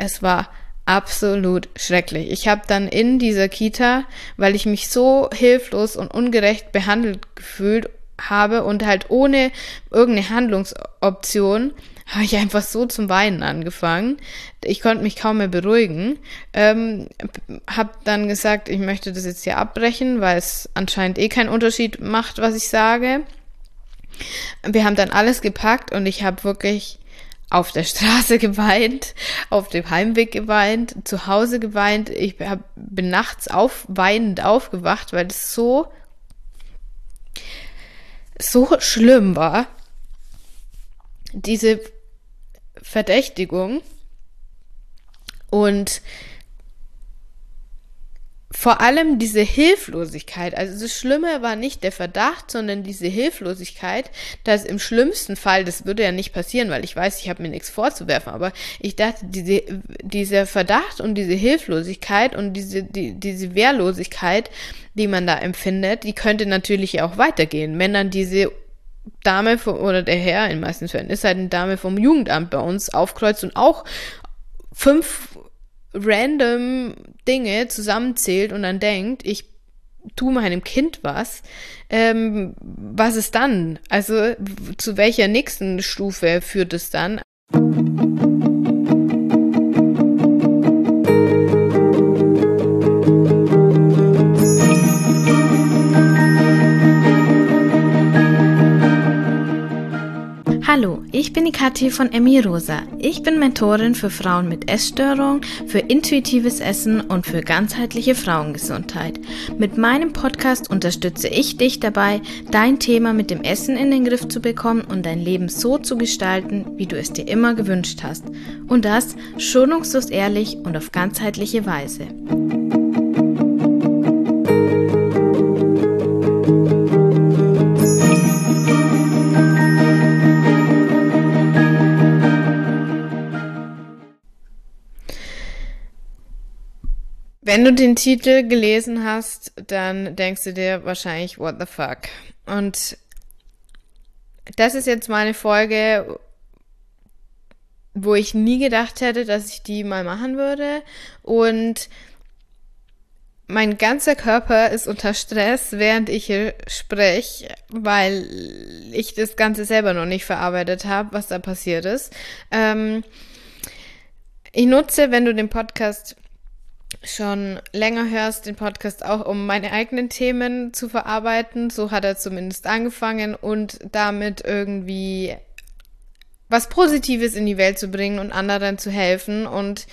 Es war absolut schrecklich. Ich habe dann in dieser Kita, weil ich mich so hilflos und ungerecht behandelt gefühlt habe und halt ohne irgendeine Handlungsoption, habe ich einfach so zum Weinen angefangen. Ich konnte mich kaum mehr beruhigen. Habe dann gesagt, ich möchte das jetzt hier abbrechen, weil es anscheinend keinen Unterschied macht, was ich sage. Wir haben dann alles gepackt und ich habe wirklich auf der Straße geweint, auf dem Heimweg geweint, zu Hause geweint. Bin nachts weinend aufgewacht, weil es so schlimm war, diese Verdächtigung. Und vor allem diese Hilflosigkeit, also das Schlimme war nicht der Verdacht, sondern diese Hilflosigkeit, dass im schlimmsten Fall, das würde ja nicht passieren, weil ich weiß, ich habe mir nichts vorzuwerfen, aber ich dachte, dieser Verdacht und diese Hilflosigkeit und diese Wehrlosigkeit, die man da empfindet, die könnte natürlich auch weitergehen, wenn dann diese Dame oder der Herr, in den meisten Fällen ist halt eine Dame vom Jugendamt bei uns, aufkreuzt und auch 5 random Dinge zusammenzählt und dann denkt, ich tue meinem Kind was ist dann? Also zu welcher nächsten Stufe führt es dann? Hallo, ich bin die Kathi von Emmy Rosa. Ich bin Mentorin für Frauen mit Essstörung, für intuitives Essen und für ganzheitliche Frauengesundheit. Mit meinem Podcast unterstütze ich dich dabei, dein Thema mit dem Essen in den Griff zu bekommen und dein Leben so zu gestalten, wie du es dir immer gewünscht hast. Und das schonungslos ehrlich und auf ganzheitliche Weise. Wenn du den Titel gelesen hast, dann denkst du dir wahrscheinlich, what the fuck? Und das ist jetzt mal eine Folge, wo ich nie gedacht hätte, dass ich die mal machen würde. Und mein ganzer Körper ist unter Stress, während ich hier spreche, weil ich das Ganze selber noch nicht verarbeitet habe, was da passiert ist. Ich nutze, wenn du den Podcast schon länger hörst, den Podcast auch, um meine eigenen Themen zu verarbeiten. So hat er zumindest angefangen und damit irgendwie was Positives in die Welt zu bringen und anderen zu helfen. Und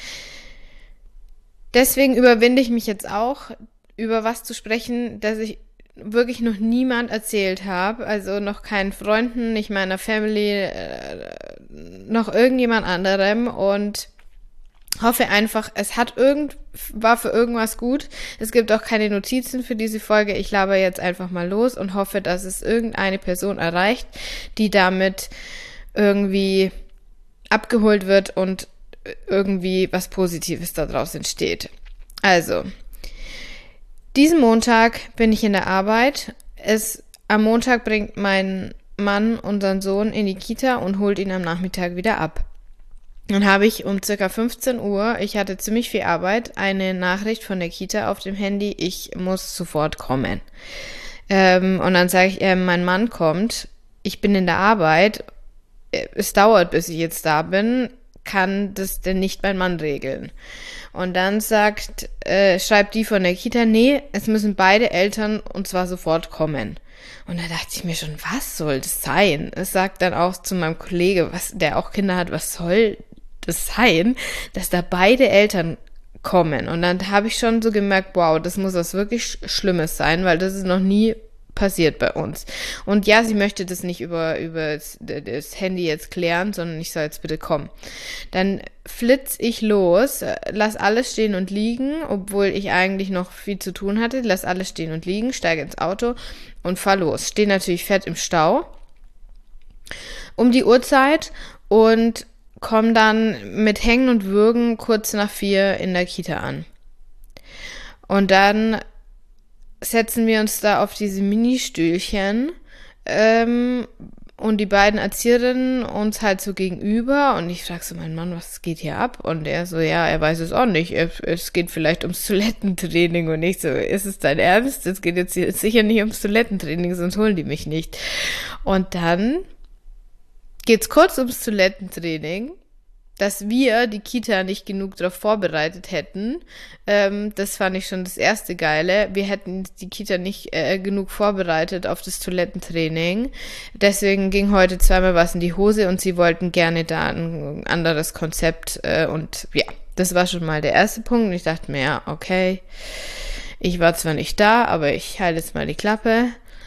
deswegen überwinde ich mich jetzt auch, über was zu sprechen, dass ich wirklich noch niemand erzählt habe. Also noch keinen Freunden, nicht meiner Family, noch irgendjemand anderem. Und hoffe einfach, war für irgendwas gut. Es gibt auch keine Notizen für diese Folge. Ich laber jetzt einfach mal los und hoffe, dass es irgendeine Person erreicht, die damit irgendwie abgeholt wird und irgendwie was Positives daraus entsteht. Also, diesen Montag bin ich in der Arbeit. Am Montag bringt mein Mann unseren Sohn in die Kita und holt ihn am Nachmittag wieder ab. Dann habe ich um circa 15 Uhr, ich hatte ziemlich viel Arbeit, eine Nachricht von der Kita auf dem Handy, ich muss sofort kommen. Und dann sage ich, mein Mann kommt, ich bin in der Arbeit, es dauert, bis ich jetzt da bin, kann das denn nicht mein Mann regeln? Und dann schreibt die von der Kita, nee, es müssen beide Eltern und zwar sofort kommen. Und da dachte ich mir schon, was soll das sein? Es sagt dann auch zu meinem Kollege, der auch Kinder hat, was soll das sein, dass da beide Eltern kommen? Und dann habe ich schon so gemerkt, wow, das muss was wirklich Schlimmes sein, weil das ist noch nie passiert bei uns. Und ja, sie möchte das nicht über das Handy jetzt klären, sondern ich soll jetzt bitte kommen. Dann flitz ich los, lass alles stehen und liegen, obwohl ich eigentlich noch viel zu tun hatte, lass alles stehen und liegen, steige ins Auto und fahr los. Stehe natürlich fett im Stau um die Uhrzeit und komme dann mit Hängen und Würgen kurz nach 4 in der Kita an. Und dann setzen wir uns da auf diese Ministühlchen und die beiden Erzieherinnen uns halt so gegenüber und ich frage so, mein Mann, was geht hier ab? Und er so, ja, er weiß es auch nicht. Es geht vielleicht ums Toilettentraining und ich so, ist es dein Ernst? Es geht jetzt hier sicher nicht ums Toilettentraining, sonst holen die mich nicht. Und dann geht's kurz ums Toilettentraining, dass wir die Kita nicht genug darauf vorbereitet hätten. Das fand ich schon das erste Geile. Wir hätten die Kita nicht genug vorbereitet auf das Toilettentraining. Deswegen ging heute zweimal was in die Hose und sie wollten gerne da ein anderes Konzept. Und ja, das war schon mal der erste Punkt. Und ich dachte mir, ja, okay, ich war zwar nicht da, aber ich halte jetzt mal die Klappe.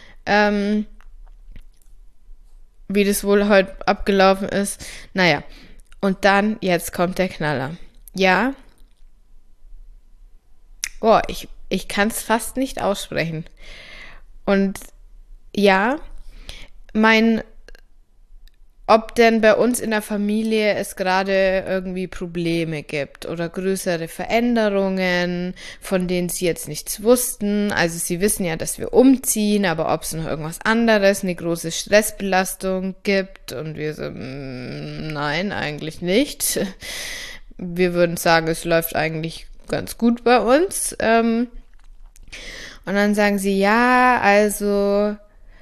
Wie das wohl heute abgelaufen ist. Naja. Und dann, jetzt kommt der Knaller. Ja. Oh, ich kann es fast nicht aussprechen. Und ja, ob denn bei uns in der Familie es gerade irgendwie Probleme gibt oder größere Veränderungen, von denen sie jetzt nichts wussten. Also sie wissen ja, dass wir umziehen, aber ob es noch irgendwas anderes, eine große Stressbelastung gibt. Und wir so, nein, eigentlich nicht. Wir würden sagen, es läuft eigentlich ganz gut bei uns. Und dann sagen sie, ja, also,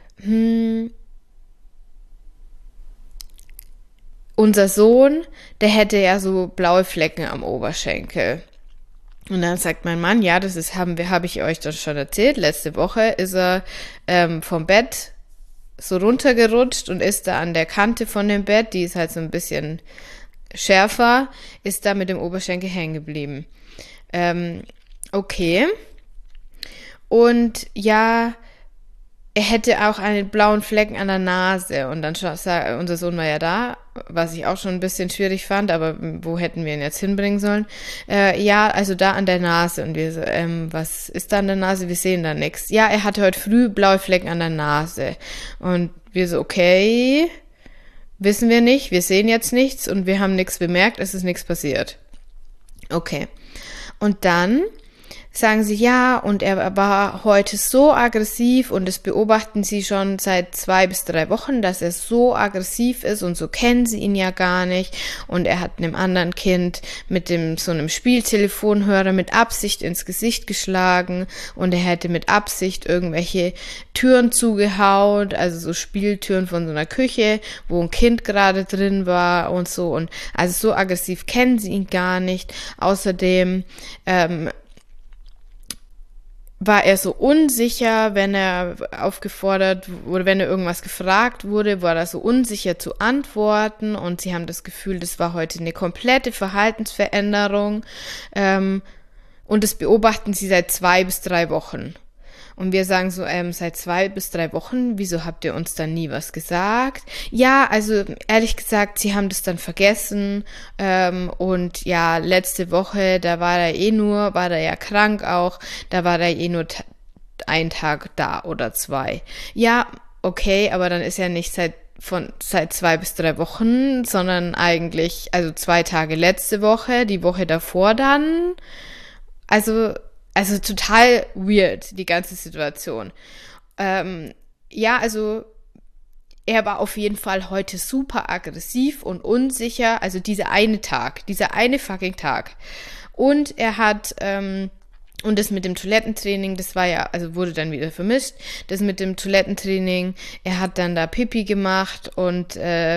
unser Sohn, der hätte ja so blaue Flecken am Oberschenkel. Und dann sagt mein Mann, ja, habe ich euch das schon erzählt. Letzte Woche ist er vom Bett so runtergerutscht und ist da an der Kante von dem Bett, die ist halt so ein bisschen schärfer, ist da mit dem Oberschenkel hängen geblieben. Okay. Und ja, er hätte auch einen blauen Flecken an der Nase und dann unser Sohn war ja da, was ich auch schon ein bisschen schwierig fand, aber wo hätten wir ihn jetzt hinbringen sollen? Ja, also da an der Nase und wir so, was ist da an der Nase? Wir sehen da nichts. Ja, er hatte heute früh blaue Flecken an der Nase und wir so, okay, wissen wir nicht, wir sehen jetzt nichts und wir haben nichts bemerkt, es ist nichts passiert. Okay. Und dann sagen sie, ja, und er war heute so aggressiv und das beobachten sie schon seit 2 bis 3 Wochen, dass er so aggressiv ist und so kennen sie ihn ja gar nicht und er hat einem anderen Kind mit so einem Spieltelefonhörer mit Absicht ins Gesicht geschlagen und er hätte mit Absicht irgendwelche Türen zugehauen, also so Spieltüren von so einer Küche, wo ein Kind gerade drin war und so und also so aggressiv kennen sie ihn gar nicht. Außerdem war er so unsicher, wenn er aufgefordert wurde, wenn er irgendwas gefragt wurde, war er so unsicher zu antworten und sie haben das Gefühl, das war heute eine komplette Verhaltensveränderung und das beobachten sie seit 2 bis 3 Wochen. Und wir sagen so, seit 2 bis 3 Wochen, wieso habt ihr uns dann nie was gesagt? Ja, also ehrlich gesagt, sie haben das dann vergessen und ja, letzte Woche, da war er ja krank auch, da war er nur einen Tag da oder 2. Ja, okay, aber dann ist er nicht seit 2 bis 3 Wochen, sondern eigentlich, also 2 Tage letzte Woche, die Woche davor dann, also total weird, die ganze Situation. Ja, also er war auf jeden Fall heute super aggressiv und unsicher. Also dieser eine fucking Tag. Und er hat, und das mit dem Toilettentraining, das war ja, also wurde dann wieder vermischt. Das mit dem Toilettentraining, er hat dann da Pipi gemacht und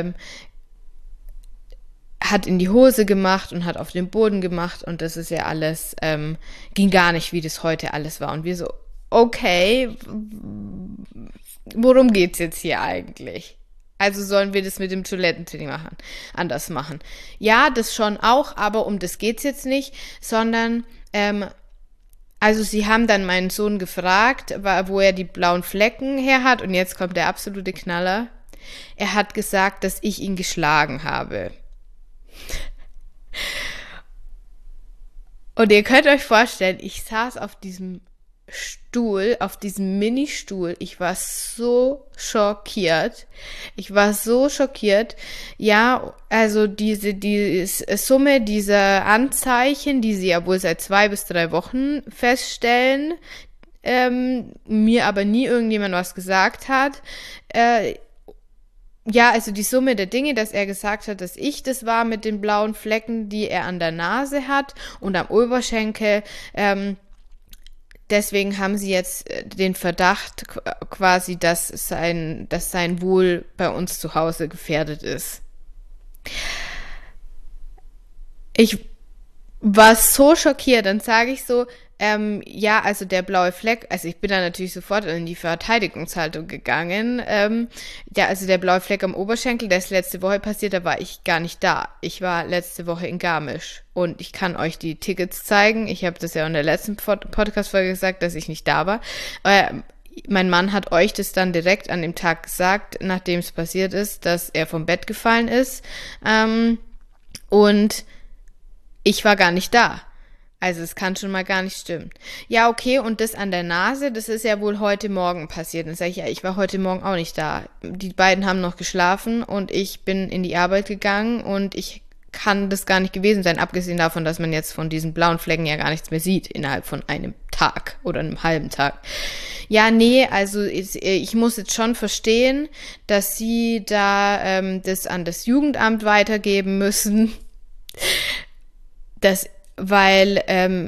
hat in die Hose gemacht und hat auf den Boden gemacht und das ist ja alles, ging gar nicht, wie das heute alles war. Und wir so, okay, worum geht's jetzt hier eigentlich? Also sollen wir das mit dem Toilettentraining anders machen? Ja, das schon auch, aber um das geht's jetzt nicht, sondern, also sie haben dann meinen Sohn gefragt, wo er die blauen Flecken her hat und jetzt kommt der absolute Knaller. Er hat gesagt, dass ich ihn geschlagen habe. Und ihr könnt euch vorstellen, ich saß auf diesem Stuhl, auf diesem Mini-Stuhl. Ich war so schockiert. Ja, also die Summe dieser Anzeichen, die sie ja wohl seit 2 bis 3 Wochen feststellen, mir aber nie irgendjemand was gesagt hat, ja, also die Summe der Dinge, dass er gesagt hat, dass ich das war mit den blauen Flecken, die er an der Nase hat und am Oberschenkel. Deswegen haben sie jetzt den Verdacht quasi, dass sein Wohl bei uns zu Hause gefährdet ist. Ich war so schockiert, dann sage ich so, ja, also der blaue Fleck, also ich bin da natürlich sofort in die Verteidigungshaltung gegangen. Ja, also der blaue Fleck am Oberschenkel, der ist letzte Woche passiert, da war ich gar nicht da. Ich war letzte Woche in Garmisch und ich kann euch die Tickets zeigen. Ich habe das ja in der letzten Podcast-Folge gesagt, dass ich nicht da war. Mein Mann hat euch das dann direkt an dem Tag gesagt, nachdem es passiert ist, dass er vom Bett gefallen ist. Und ich war gar nicht da. Also es kann schon mal gar nicht stimmen. Ja, okay, und das an der Nase, das ist ja wohl heute Morgen passiert. Dann sage ich, ja, ich war heute Morgen auch nicht da. Die beiden haben noch geschlafen und ich bin in die Arbeit gegangen und ich kann das gar nicht gewesen sein, abgesehen davon, dass man jetzt von diesen blauen Flecken ja gar nichts mehr sieht innerhalb von einem Tag oder einem halben Tag. Ja, nee, also ich muss jetzt schon verstehen, dass sie da das an das Jugendamt weitergeben müssen. Weil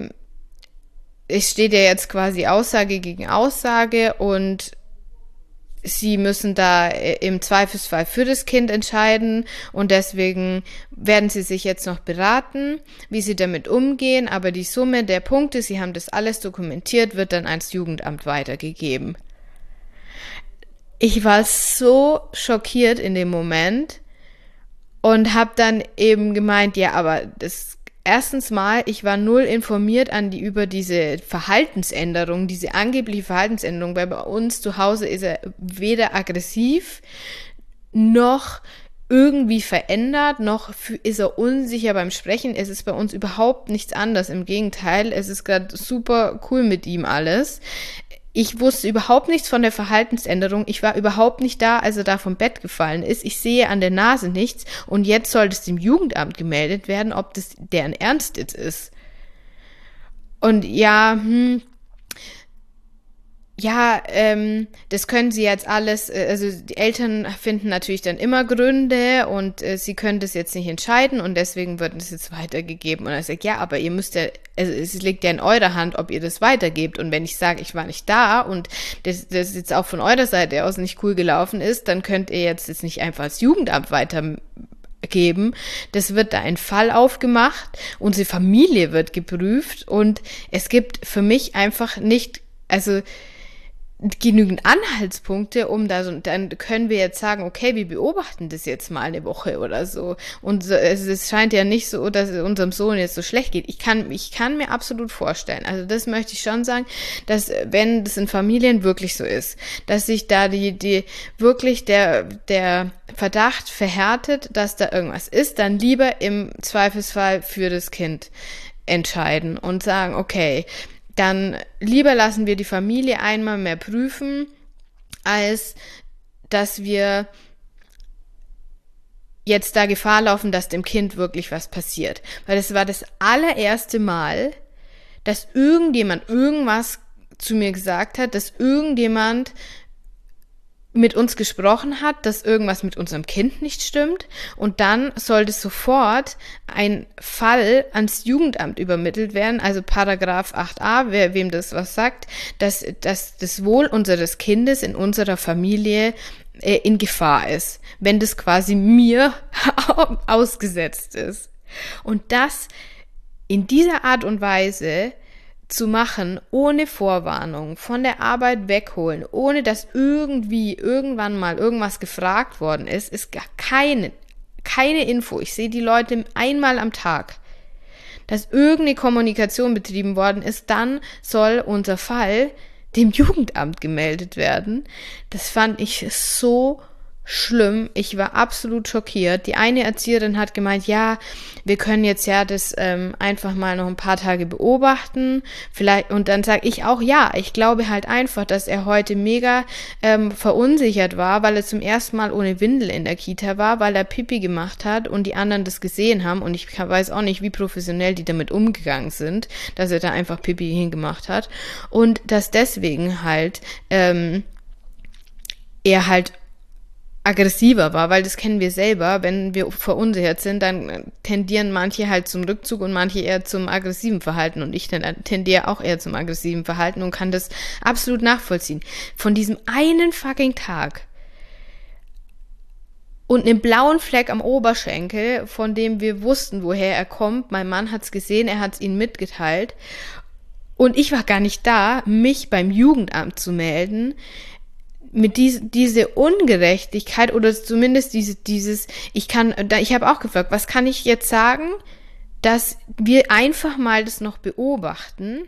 es steht ja jetzt quasi Aussage gegen Aussage und sie müssen da im Zweifelsfall für das Kind entscheiden und deswegen werden sie sich jetzt noch beraten, wie sie damit umgehen, aber die Summe der Punkte, sie haben das alles dokumentiert, wird dann ans Jugendamt weitergegeben. Ich war so schockiert in dem Moment und habe dann eben gemeint, ja, aber erstens mal, ich war null informiert über diese Verhaltensänderung, diese angebliche Verhaltensänderung, weil bei uns zu Hause ist er weder aggressiv noch irgendwie verändert, noch ist er unsicher beim Sprechen. Es ist bei uns überhaupt nichts anderes. Im Gegenteil, es ist gerade super cool mit ihm alles. Ich wusste überhaupt nichts von der Verhaltensänderung. Ich war überhaupt nicht da, als er da vom Bett gefallen ist. Ich sehe an der Nase nichts. Und jetzt soll das dem Jugendamt gemeldet werden, ob das deren Ernst jetzt ist. Und ja, das können sie jetzt alles, also die Eltern finden natürlich dann immer Gründe und sie können das jetzt nicht entscheiden und deswegen wird das jetzt weitergegeben. Und er sagt, ja, aber ihr müsst ja, also es liegt ja in eurer Hand, ob ihr das weitergebt. Und wenn ich sage, ich war nicht da und das jetzt auch von eurer Seite aus nicht cool gelaufen ist, dann könnt ihr jetzt nicht einfach das Jugendamt weitergeben. Das wird da ein Fall aufgemacht, unsere Familie wird geprüft und es gibt für mich einfach nicht, also genügend Anhaltspunkte, dann können wir jetzt sagen, okay, wir beobachten das jetzt mal eine Woche oder so. Und es scheint ja nicht so, dass es unserem Sohn jetzt so schlecht geht. Ich kann mir absolut vorstellen, also das möchte ich schon sagen, dass wenn das in Familien wirklich so ist, dass sich da wirklich der Verdacht verhärtet, dass da irgendwas ist, dann lieber im Zweifelsfall für das Kind entscheiden und sagen, okay, dann lieber lassen wir die Familie einmal mehr prüfen, als dass wir jetzt da Gefahr laufen, dass dem Kind wirklich was passiert. Weil das war das allererste Mal, dass irgendjemand irgendwas zu mir gesagt hat, dass irgendjemand mit uns gesprochen hat, dass irgendwas mit unserem Kind nicht stimmt und dann sollte sofort ein Fall ans Jugendamt übermittelt werden, also Paragraph 8a, wem das was sagt, dass das Wohl unseres Kindes in unserer Familie in Gefahr ist, wenn das quasi mir ausgesetzt ist. Und das in dieser Art und Weise zu machen, ohne Vorwarnung, von der Arbeit wegholen, ohne dass irgendwann mal irgendwas gefragt worden ist gar keine Info. Ich sehe die Leute einmal am Tag. Dass irgendeine Kommunikation betrieben worden ist, dann soll unser Fall dem Jugendamt gemeldet werden. Das fand ich so schlimm. Ich war absolut schockiert. Die eine Erzieherin hat gemeint, ja, wir können jetzt ja das einfach mal noch ein paar Tage beobachten. Vielleicht, und dann sage ich auch, ja, ich glaube halt einfach, dass er heute mega verunsichert war, weil er zum ersten Mal ohne Windel in der Kita war, weil er Pipi gemacht hat und die anderen das gesehen haben und ich weiß auch nicht, wie professionell die damit umgegangen sind, dass er da einfach Pipi hingemacht hat und dass deswegen halt er halt aggressiver war, weil das kennen wir selber, wenn wir verunsichert sind, dann tendieren manche halt zum Rückzug und manche eher zum aggressiven Verhalten und ich tendiere auch eher zum aggressiven Verhalten und kann das absolut nachvollziehen. Von diesem einen fucking Tag und einem blauen Fleck am Oberschenkel, von dem wir wussten, woher er kommt, mein Mann hat's gesehen, er hat's ihnen mitgeteilt und ich war gar nicht da, mich beim Jugendamt zu melden, mit diese Ungerechtigkeit oder zumindest ich habe auch gefragt, was kann ich jetzt sagen, dass wir einfach mal das noch beobachten,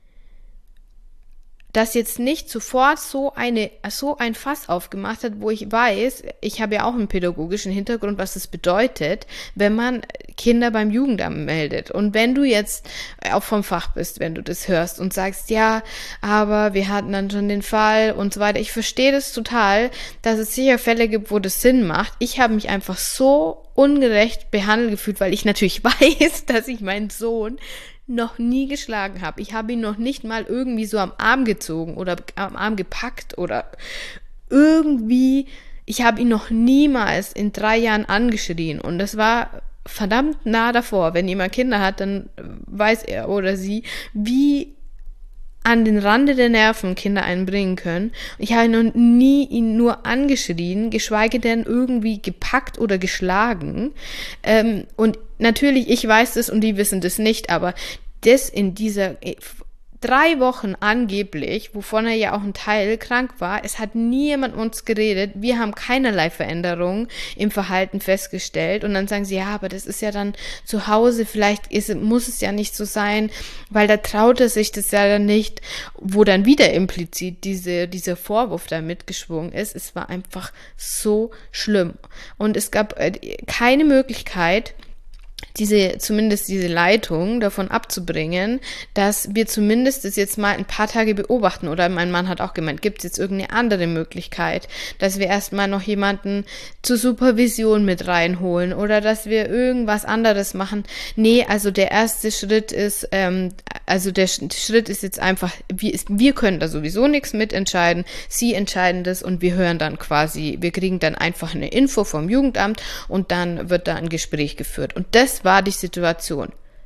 dass jetzt nicht sofort so ein Fass aufgemacht hat, wo ich weiß, ich habe ja auch einen pädagogischen Hintergrund, was es bedeutet, wenn man Kinder beim Jugendamt meldet. Und wenn du jetzt auch vom Fach bist, wenn du das hörst und sagst, ja, aber wir hatten dann schon den Fall und so weiter. Ich verstehe das total, dass es sicher Fälle gibt, wo das Sinn macht. Ich habe mich einfach so ungerecht behandelt gefühlt, weil ich natürlich weiß, dass ich meinen Sohn noch nie geschlagen habe. Ich habe ihn noch nicht mal irgendwie so am Arm gezogen oder am Arm gepackt oder irgendwie, ich habe ihn noch niemals in 3 Jahren angeschrien und das war verdammt nah davor. Wenn jemand Kinder hat, dann weiß er oder sie, wie an den Rande der Nerven Kinder einen bringen können. Ich habe noch nie ihn nur angeschrien, geschweige denn irgendwie gepackt oder geschlagen. Und natürlich, ich weiß das und die wissen das nicht, aber das in dieser 3 Wochen angeblich, wovon er ja auch ein Teil krank war, es hat niemand uns geredet, wir haben keinerlei Veränderungen im Verhalten festgestellt und dann sagen sie, ja, aber das ist ja dann zu Hause, vielleicht muss es ja nicht so sein, weil da traut er sich das ja dann nicht, wo dann wieder implizit dieser Vorwurf da mitgeschwungen ist. Es war einfach so schlimm und es gab keine Möglichkeit, zumindest diese Leitung davon abzubringen, dass wir zumindest das jetzt mal ein paar Tage beobachten. Oder mein Mann hat auch gemeint, gibt es jetzt irgendeine andere Möglichkeit, dass wir erstmal noch jemanden zur Supervision mit reinholen oder dass wir irgendwas anderes machen. Nee, also der erste Schritt ist, Schritt ist jetzt einfach, wir können da sowieso nichts mitentscheiden, Sie entscheiden das und wir hören dann quasi, wir kriegen dann einfach eine Info vom Jugendamt und dann wird da ein Gespräch geführt. Und das war die Situation.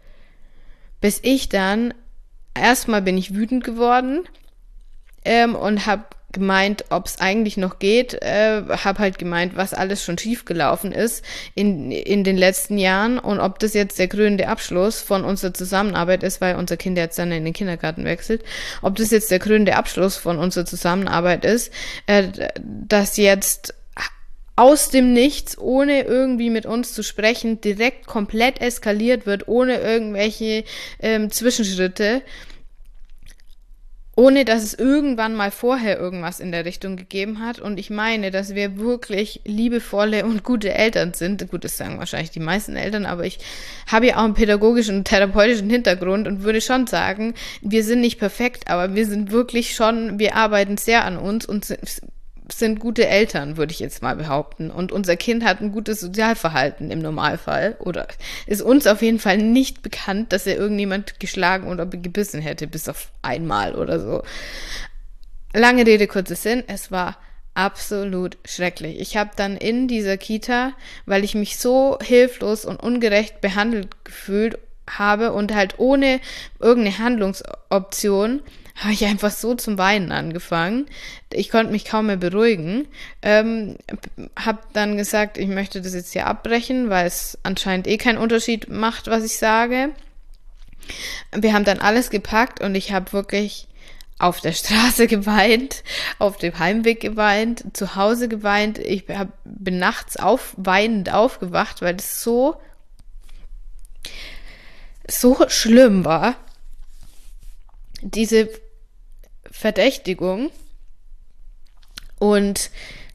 Bis ich dann, erstmal bin ich wütend geworden und habe gemeint, ob es eigentlich noch geht, habe halt gemeint, was alles schon schiefgelaufen ist in den letzten Jahren und ob das jetzt der krönende Abschluss von unserer Zusammenarbeit ist, weil unser Kind jetzt dann in den Kindergarten wechselt, ob das jetzt der krönende Abschluss von unserer Zusammenarbeit ist, dass jetzt aus dem Nichts, ohne irgendwie mit uns zu sprechen, direkt komplett eskaliert wird, ohne irgendwelche Zwischenschritte, ohne dass es irgendwann mal vorher irgendwas in der Richtung gegeben hat. Und ich meine, dass wir wirklich liebevolle und gute Eltern sind. Gut, das sagen wahrscheinlich die meisten Eltern, aber ich habe ja auch einen pädagogischen und therapeutischen Hintergrund und würde schon sagen, wir sind nicht perfekt, aber wir sind wirklich schon, wir arbeiten sehr an uns und sind gute Eltern, würde ich jetzt mal behaupten. Und unser Kind hat ein gutes Sozialverhalten im Normalfall. Oder ist uns auf jeden Fall nicht bekannt, dass er irgendjemand geschlagen oder gebissen hätte, bis auf einmal oder so. Lange Rede, kurzer Sinn. Es war absolut schrecklich. Ich habe dann in dieser Kita, weil ich mich so hilflos und ungerecht behandelt gefühlt habe und halt ohne irgendeine Handlungsoption, habe ich einfach so zum Weinen angefangen. Ich konnte mich kaum mehr beruhigen. Habe dann gesagt, ich möchte das jetzt hier abbrechen, weil es anscheinend keinen Unterschied macht, was ich sage. Wir haben dann alles gepackt und ich habe wirklich auf der Straße geweint, auf dem Heimweg geweint, zu Hause geweint. Ich bin nachts weinend aufgewacht, weil das so schlimm war. Diese Verdächtigung und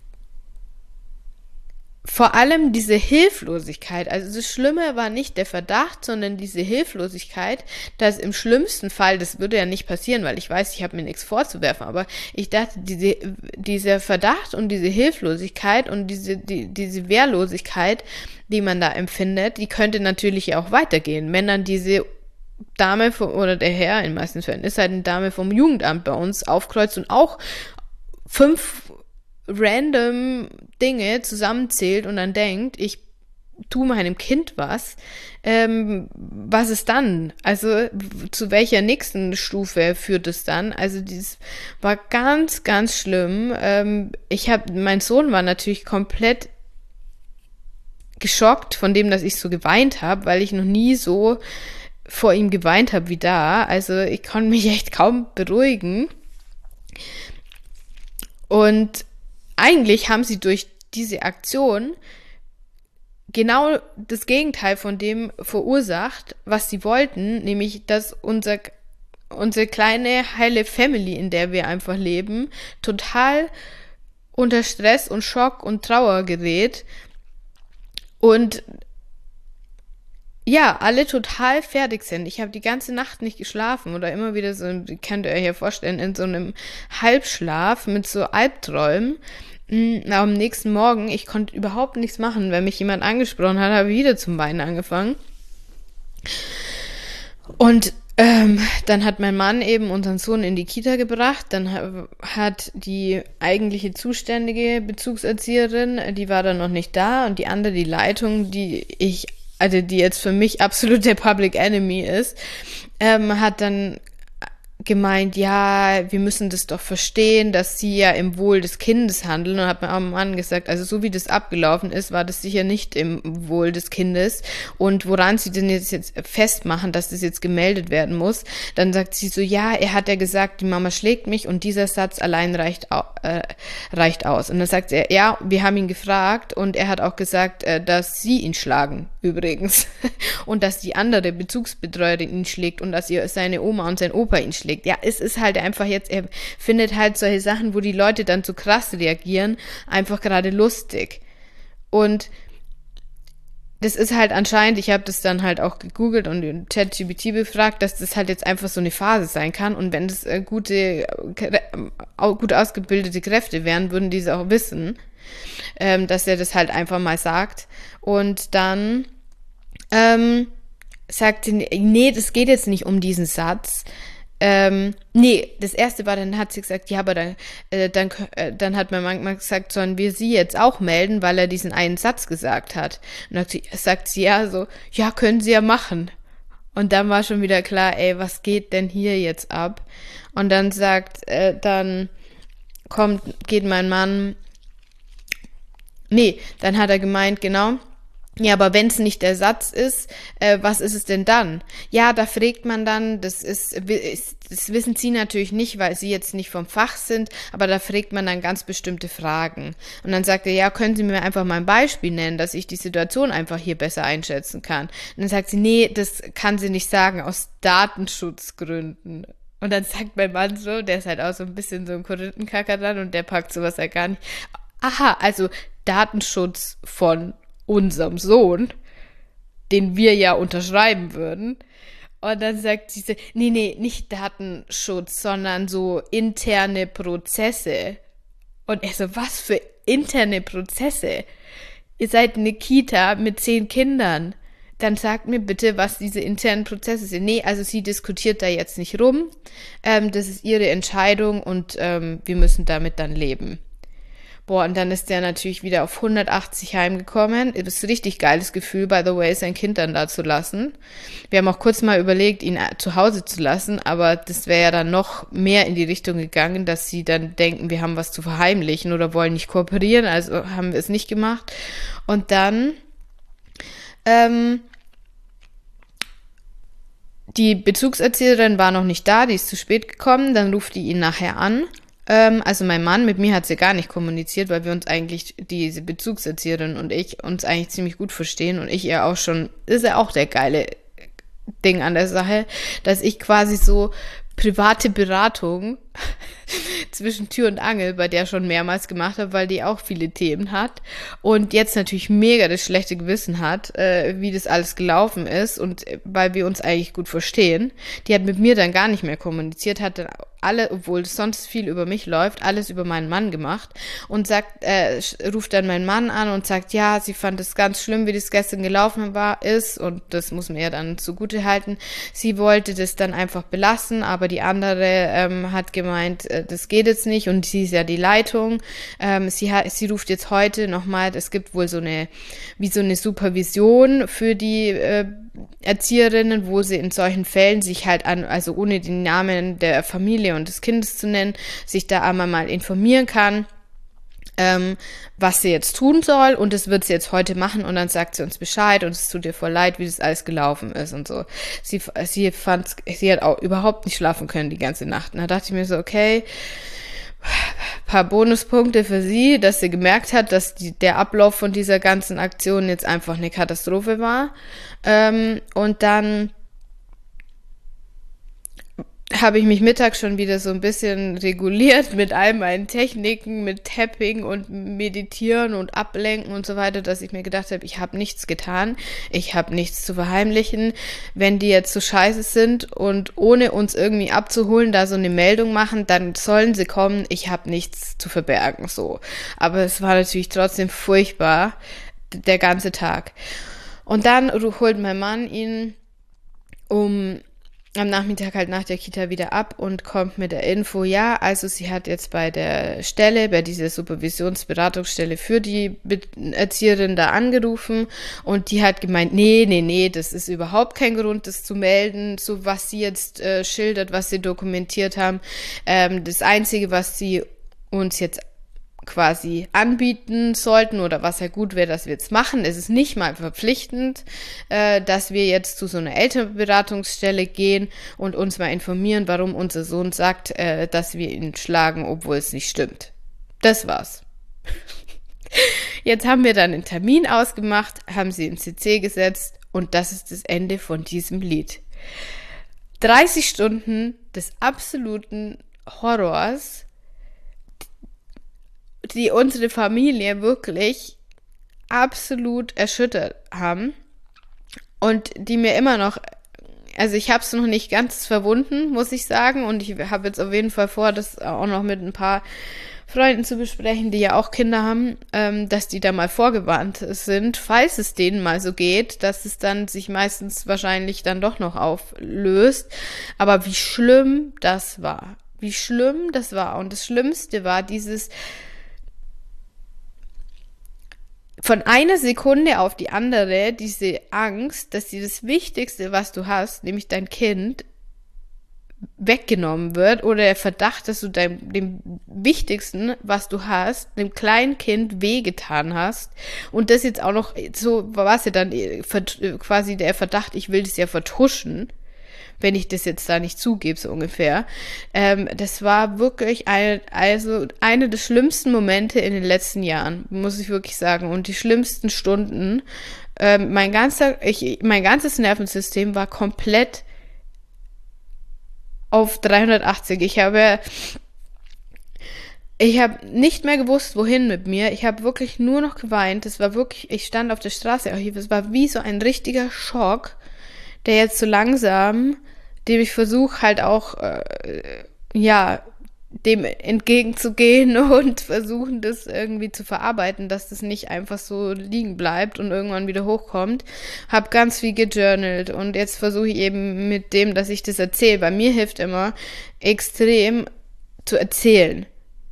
vor allem diese Hilflosigkeit, also das Schlimme war nicht der Verdacht, sondern diese Hilflosigkeit, dass im schlimmsten Fall, das würde ja nicht passieren, weil ich weiß, ich habe mir nichts vorzuwerfen, aber ich dachte, dieser Verdacht und diese Hilflosigkeit und diese Wehrlosigkeit, die man da empfindet, die könnte natürlich auch weitergehen, wenn dann diese Dame oder der Herr, in meisten Fällen ist halt eine Dame vom Jugendamt bei uns aufkreuzt und auch 5 random Dinge zusammenzählt und dann denkt, ich tue meinem Kind was ist dann? Also zu welcher nächsten Stufe führt es dann? Also dieses war ganz, ganz schlimm. Mein Sohn war natürlich komplett geschockt von dem, dass ich so geweint habe, weil ich noch nie so vor ihm geweint habe wie da. Also ich konnte mich echt kaum beruhigen. Und eigentlich haben sie durch diese Aktion genau das Gegenteil von dem verursacht, was sie wollten, nämlich, dass unsere kleine, heile Family, in der wir einfach leben, total unter Stress und Schock und Trauer gerät und ja, alle total fertig sind. Ich habe die ganze Nacht nicht geschlafen oder immer wieder so, könnt ihr euch ja vorstellen, in so einem Halbschlaf mit so Albträumen. Am nächsten Morgen, ich konnte überhaupt nichts machen. Wenn mich jemand angesprochen hat, habe ich wieder zum Weinen angefangen. Und dann hat mein Mann eben unseren Sohn in die Kita gebracht. Dann hat die eigentliche zuständige Bezugserzieherin, die war dann noch nicht da. Und die andere, die Leitung, die jetzt für mich absolut der Public Enemy ist, hat dann gemeint, ja, wir müssen das doch verstehen, dass sie ja im Wohl des Kindes handeln, und hat mir auch Mann gesagt, also so wie das abgelaufen ist, war das sicher nicht im Wohl des Kindes, und woran sie denn jetzt festmachen, dass das jetzt gemeldet werden muss. Dann sagt sie so, ja, er hat ja gesagt, die Mama schlägt mich und dieser Satz allein reicht aus. Und dann sagt er, ja, wir haben ihn gefragt und er hat auch gesagt, dass sie ihn schlagen, übrigens, und dass die andere Bezugsbetreuerin ihn schlägt und dass seine Oma und sein Opa ihn schlägt. Ja, es ist halt einfach jetzt, er findet halt solche Sachen, wo die Leute dann so krass reagieren, einfach gerade lustig. Und das ist halt anscheinend, ich habe das dann halt auch gegoogelt und den ChatGPT befragt, dass das halt jetzt einfach so eine Phase sein kann, und wenn das gut ausgebildete Kräfte wären, würden die es auch wissen, dass er das halt einfach mal sagt. Und dann sagt sie, nee, das geht jetzt nicht um diesen Satz. Das erste war, dann hat sie gesagt, ja, aber dann hat mein Mann gesagt, sollen wir sie jetzt auch melden, weil er diesen einen Satz gesagt hat. Und dann sagt sie, ja, so, ja, können sie ja machen. Und dann war schon wieder klar, ey, was geht denn hier jetzt ab? Und dann geht mein Mann, dann hat er gemeint, genau, ja, aber wenn es nicht der Satz ist, was ist es denn dann? Ja, da fragt man dann, das wissen Sie natürlich nicht, weil Sie jetzt nicht vom Fach sind, aber da fragt man dann ganz bestimmte Fragen. Und dann sagt er, ja, können Sie mir einfach mal ein Beispiel nennen, dass ich die Situation einfach hier besser einschätzen kann? Und dann sagt sie, nee, das kann sie nicht sagen, aus Datenschutzgründen. Und dann sagt mein Mann so, der ist halt auch so ein bisschen so ein Korinthenkacker dann, und der packt sowas ja gar nicht. Aha, also Datenschutz von unserem Sohn, den wir ja unterschreiben würden. Und dann sagt sie so, nee, nicht Datenschutz, sondern so interne Prozesse. Und er so, was für interne Prozesse? Ihr seid eine Kita mit 10 Kindern. Dann sagt mir bitte, was diese internen Prozesse sind. Nee, also sie diskutiert da jetzt nicht rum. Das ist ihre Entscheidung, und wir müssen damit dann leben. Boah, und dann ist der natürlich wieder auf 180 heimgekommen. Das ist ein richtig geiles Gefühl, by the way, sein Kind dann da zu lassen. Wir haben auch kurz mal überlegt, ihn zu Hause zu lassen, aber das wäre ja dann noch mehr in die Richtung gegangen, dass sie dann denken, wir haben was zu verheimlichen oder wollen nicht kooperieren, also haben wir es nicht gemacht. Und dann die Bezugserzieherin war noch nicht da, die ist zu spät gekommen, dann ruft die ihn nachher an. Also mein Mann, mit mir hat sie gar nicht kommuniziert, weil wir uns eigentlich, diese Bezugserzieherin und ich, uns eigentlich ziemlich gut verstehen, und ich ihr auch schon, ist ja auch der geile Ding an der Sache, dass ich quasi so private Beratung zwischen Tür und Angel bei der schon mehrmals gemacht habe, weil die auch viele Themen hat und jetzt natürlich mega das schlechte Gewissen hat, wie das alles gelaufen ist, und weil wir uns eigentlich gut verstehen. Die hat mit mir dann gar nicht mehr kommuniziert, hat dann obwohl sonst viel über mich läuft, alles über meinen Mann gemacht, und ruft dann meinen Mann an und sagt, ja, sie fand es ganz schlimm, wie das gestern gelaufen ist, und das muss man ja dann zugute halten. Sie wollte das dann einfach belassen, aber die andere hat gemeint, gemeint, das geht jetzt nicht und sie ist ja die Leitung. Sie ruft jetzt heute nochmal, es gibt wohl so eine Supervision für die Erzieherinnen, wo sie in solchen Fällen sich halt also ohne den Namen der Familie und des Kindes zu nennen, sich da einmal mal informieren kann, was sie jetzt tun soll, und das wird sie jetzt heute machen und dann sagt sie uns Bescheid und es tut ihr voll leid, wie das alles gelaufen ist und so. Sie hat auch überhaupt nicht schlafen können die ganze Nacht. Und da dachte ich mir so, okay, paar Bonuspunkte für sie, dass sie gemerkt hat, dass der Ablauf von dieser ganzen Aktion jetzt einfach eine Katastrophe war. Und dann habe ich mich mittags schon wieder so ein bisschen reguliert mit all meinen Techniken, mit Tapping und Meditieren und Ablenken und so weiter, dass ich mir gedacht habe, ich habe nichts getan, ich habe nichts zu verheimlichen. Wenn die jetzt so scheiße sind und ohne uns irgendwie abzuholen, da so eine Meldung machen, dann sollen sie kommen, ich habe nichts zu verbergen, so. Aber es war natürlich trotzdem furchtbar, der ganze Tag. Und dann holt mein Mann ihn am Nachmittag halt nach der Kita wieder ab und kommt mit der Info, ja, also sie hat jetzt bei dieser Supervisionsberatungsstelle für die Erzieherin da angerufen und die hat gemeint, nee, das ist überhaupt kein Grund, das zu melden, so was sie jetzt schildert, was sie dokumentiert haben. Das Einzige, was sie uns jetzt quasi anbieten sollten oder was ja gut wäre, dass wir jetzt machen. Es ist nicht mal verpflichtend, dass wir jetzt zu so einer Elternberatungsstelle gehen und uns mal informieren, warum unser Sohn sagt, dass wir ihn schlagen, obwohl es nicht stimmt. Das war's. Jetzt haben wir dann einen Termin ausgemacht, haben sie in CC gesetzt und das ist das Ende von diesem Lied. 30 Stunden des absoluten Horrors, die unsere Familie wirklich absolut erschüttert haben und die mir immer noch, also ich habe es noch nicht ganz verwunden, muss ich sagen, und ich habe jetzt auf jeden Fall vor, das auch noch mit ein paar Freunden zu besprechen, die ja auch Kinder haben, dass die da mal vorgewarnt sind, falls es denen mal so geht, dass es dann sich meistens wahrscheinlich dann doch noch auflöst. Aber wie schlimm das war. Wie schlimm das war. Und das Schlimmste war dieses von einer Sekunde auf die andere, diese Angst, dass dir das Wichtigste, was du hast, nämlich dein Kind, weggenommen wird, oder der Verdacht, dass du dem Wichtigsten, was du hast, dem kleinen Kind wehgetan hast, und das jetzt auch noch, so war es ja dann quasi der Verdacht, ich will das ja vertuschen, wenn ich das jetzt da nicht zugebe, so ungefähr. Das war wirklich einer der schlimmsten Momente in den letzten Jahren, muss ich wirklich sagen, und die schlimmsten Stunden. Mein ganzes Nervensystem war komplett auf 380. Ich habe nicht mehr gewusst, wohin mit mir. Ich habe wirklich nur noch geweint. Es war wirklich, ich stand auf der Straße. Es war wie so ein richtiger Schock, der jetzt so langsam, dem ich versuche halt auch, dem entgegenzugehen und versuchen, das irgendwie zu verarbeiten, dass das nicht einfach so liegen bleibt und irgendwann wieder hochkommt. Hab ganz viel gejournalt und jetzt versuche ich eben mit dem, dass ich das erzähle. Bei mir hilft immer extrem zu erzählen,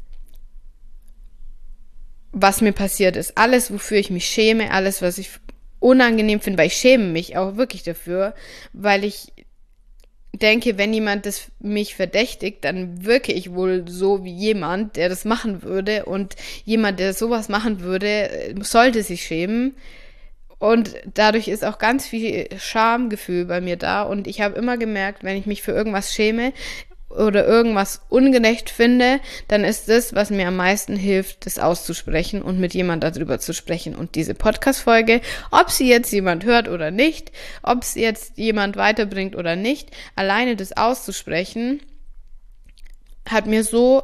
was mir passiert ist. Alles, wofür ich mich schäme, alles, was ich unangenehm finde, weil ich schäme mich auch wirklich dafür, weil ich denke, wenn jemand mich verdächtigt, dann wirke ich wohl so wie jemand, der das machen würde, und jemand, der sowas machen würde, sollte sich schämen, und dadurch ist auch ganz viel Schamgefühl bei mir da, und ich habe immer gemerkt, wenn ich mich für irgendwas schäme oder irgendwas ungerecht finde, dann ist das, was mir am meisten hilft, das auszusprechen und mit jemand darüber zu sprechen. Und diese Podcast-Folge, ob sie jetzt jemand hört oder nicht, ob es jetzt jemand weiterbringt oder nicht, alleine das auszusprechen, hat mir so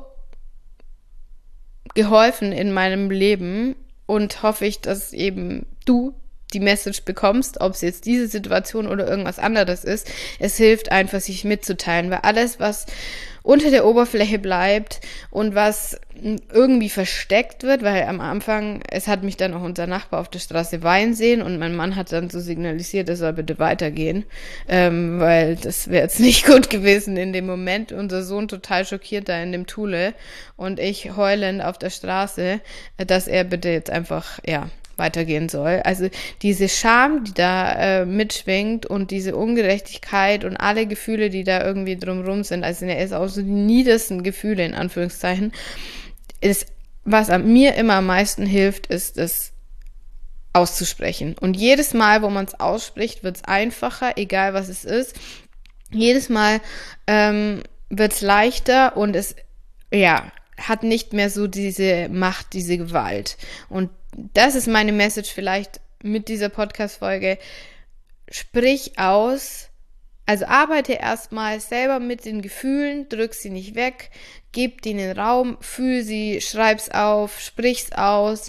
geholfen in meinem Leben, und hoffe ich, dass eben du die Message bekommst, ob es jetzt diese Situation oder irgendwas anderes ist, es hilft einfach, sich mitzuteilen, weil alles, was unter der Oberfläche bleibt und was irgendwie versteckt wird, weil am Anfang, es hat mich dann auch unser Nachbar auf der Straße weinen sehen und mein Mann hat dann so signalisiert, er soll bitte weitergehen, weil das wäre jetzt nicht gut gewesen in dem Moment. Unser Sohn total schockiert da in dem Thule und ich heulend auf der Straße, dass er bitte jetzt einfach, weitergehen soll. Also diese Scham, die da mitschwingt und diese Ungerechtigkeit und alle Gefühle, die da irgendwie drumherum sind, also er ist auch so die niedersten Gefühle, in Anführungszeichen, ist, was mir immer am meisten hilft, ist es auszusprechen. Und jedes Mal, wo man es ausspricht, wird es einfacher, egal was es ist. Jedes Mal wird es leichter und es, hat nicht mehr so diese Macht, diese Gewalt. Und das ist meine Message vielleicht mit dieser Podcast-Folge. Sprich aus, also arbeite erstmal selber mit den Gefühlen, drück sie nicht weg, gib denen Raum, fühl sie, schreib's auf, sprich's aus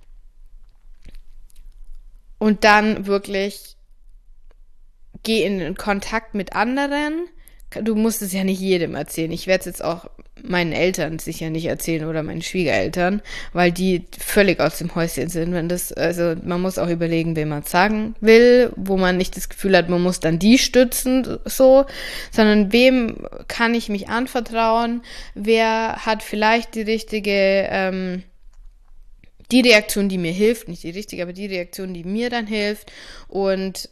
und dann wirklich geh in Kontakt mit anderen. Du musst es ja nicht jedem erzählen. Ich werde es jetzt auch meinen Eltern sicher nicht erzählen oder meinen Schwiegereltern, weil die völlig aus dem Häuschen sind. Also man muss auch überlegen, wem man es sagen will, wo man nicht das Gefühl hat, man muss dann die stützen, so, sondern wem kann ich mich anvertrauen, wer hat vielleicht die richtige, die Reaktion, die mir hilft, nicht die richtige, aber die Reaktion, die mir dann hilft und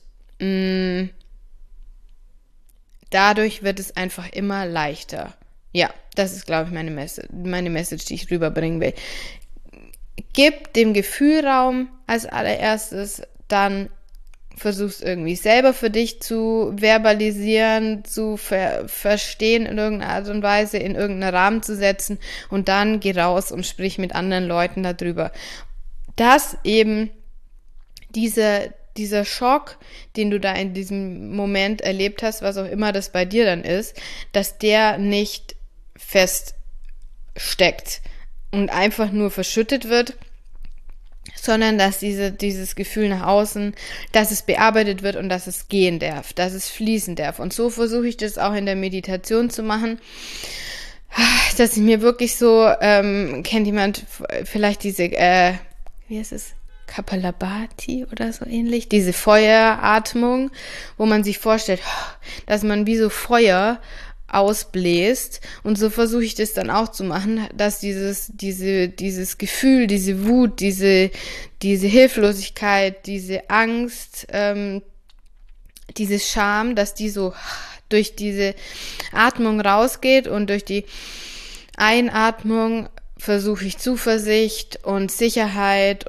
dadurch wird es einfach immer leichter. Ja, das ist, glaube ich, meine Message, die ich rüberbringen will. Gib dem Gefühl Raum als allererstes, dann versuch's irgendwie selber für dich zu verbalisieren, zu verstehen in irgendeiner Art und Weise, in irgendeinen Rahmen zu setzen und dann geh raus und sprich mit anderen Leuten darüber. Dass eben dieser Schock, den du da in diesem Moment erlebt hast, was auch immer das bei dir dann ist, dass der nicht feststeckt und einfach nur verschüttet wird, sondern dass dieses Gefühl nach außen, dass es bearbeitet wird und dass es gehen darf, dass es fließen darf. Und so versuche ich das auch in der Meditation zu machen, dass ich mir wirklich so, kennt jemand vielleicht diese, wie heißt es? Kapalabhati oder so ähnlich, diese Feueratmung, wo man sich vorstellt, dass man wie so Feuer ausbläst und so versuche ich das dann auch zu machen, dass dieses Gefühl, diese Wut, diese Hilflosigkeit, diese Angst, diese Scham, dass die so durch diese Atmung rausgeht und durch die Einatmung versuche ich Zuversicht und Sicherheit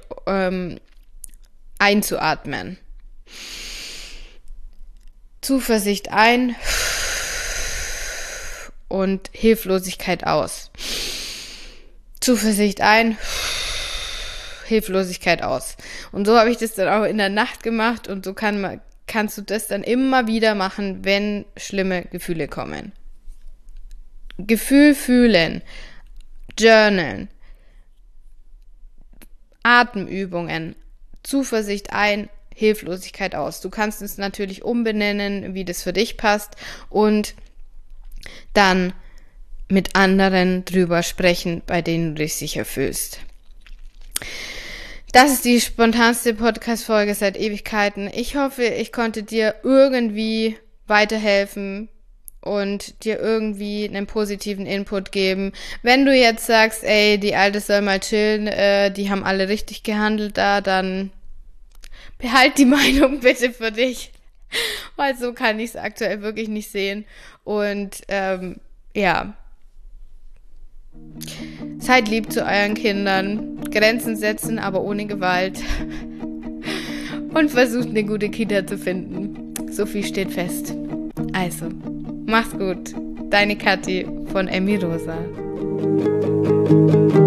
einzuatmen. Zuversicht ein und Hilflosigkeit aus. Zuversicht ein, Hilflosigkeit aus. Und so habe ich das dann auch in der Nacht gemacht und so kannst du das dann immer wieder machen, wenn schlimme Gefühle kommen. Gefühl fühlen, journalen, Atemübungen, Zuversicht ein, Hilflosigkeit aus. Du kannst es natürlich umbenennen, wie das für dich passt und dann mit anderen drüber sprechen, bei denen du dich sicher fühlst. Das ist die spontanste Podcast-Folge seit Ewigkeiten. Ich hoffe, ich konnte dir irgendwie weiterhelfen und dir irgendwie einen positiven Input geben. Wenn du jetzt sagst, ey, die Alte soll mal chillen, die haben alle richtig gehandelt da, dann behalt die Meinung bitte für dich, weil so kann ich es aktuell wirklich nicht sehen. Und seid lieb zu euren Kindern, Grenzen setzen, aber ohne Gewalt und versucht eine gute Kita zu finden. So viel steht fest. Also, mach's gut. Deine Kathi von Emirosa.